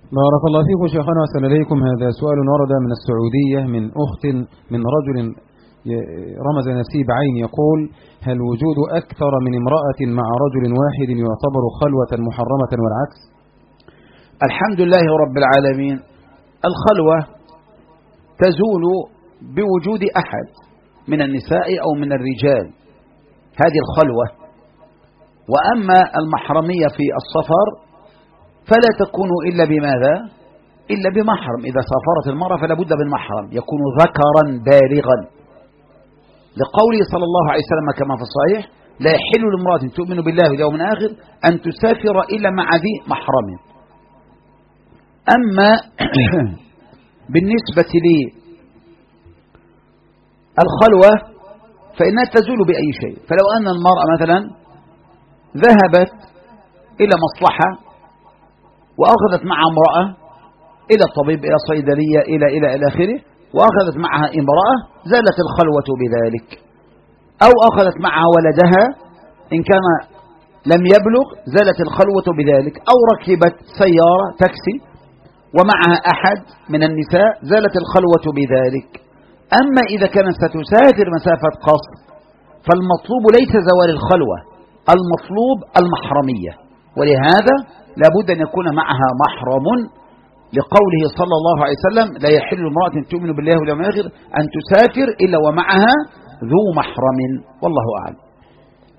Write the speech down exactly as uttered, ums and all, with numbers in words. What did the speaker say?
بارك الله فيكم شيخنا وأحسن إليكم. هذا سؤال ورد من السعودية من أخت من رجل رمز نفسه بعين، يقول: هل وجود أكثر من امرأة مع رجل واحد يعتبر خلوة محرمة والعكس؟ الحمد لله رب العالمين. الخلوة تزول بوجود أحد من النساء أو من الرجال، هذه الخلوة. وأما المحرمية في السفر فلا تكون إلا بماذا؟ إلا بمحرم. إذا سافرت المرأة فلا بد من محرم يكون ذكرا بالغا، لقوله صلى الله عليه وسلم كما في الصحيح: لا يحل لامرأة تؤمن بالله واليوم الآخر أن تسافر إلا مع ذي محرم. أما بالنسبة للخلوة فإنها تزول بأي شيء. فلو أن المرأة مثلا ذهبت إلى مصلحة وأخذت مع امرأة إلى الطبيب، إلى صيدلية، إلى إلى إلى آخره، وأخذت معها امرأة، زالت الخلوة بذلك. أو أخذت معها ولدها إن كان لم يبلغ، زالت الخلوة بذلك. أو ركبت سيارة تاكسي ومعها أحد من النساء، زالت الخلوة بذلك. أما إذا كانت ستسافر مسافة قصر فالمطلوب ليس زوال الخلوة، المطلوب المحرمية، ولهذا لابد أن يكون معها محرم، لقوله صلى الله عليه وسلم: لا يحل امرأة تؤمن بالله واليوم الآخر أن تسافر إلا ومعها ذو محرم. والله أعلم.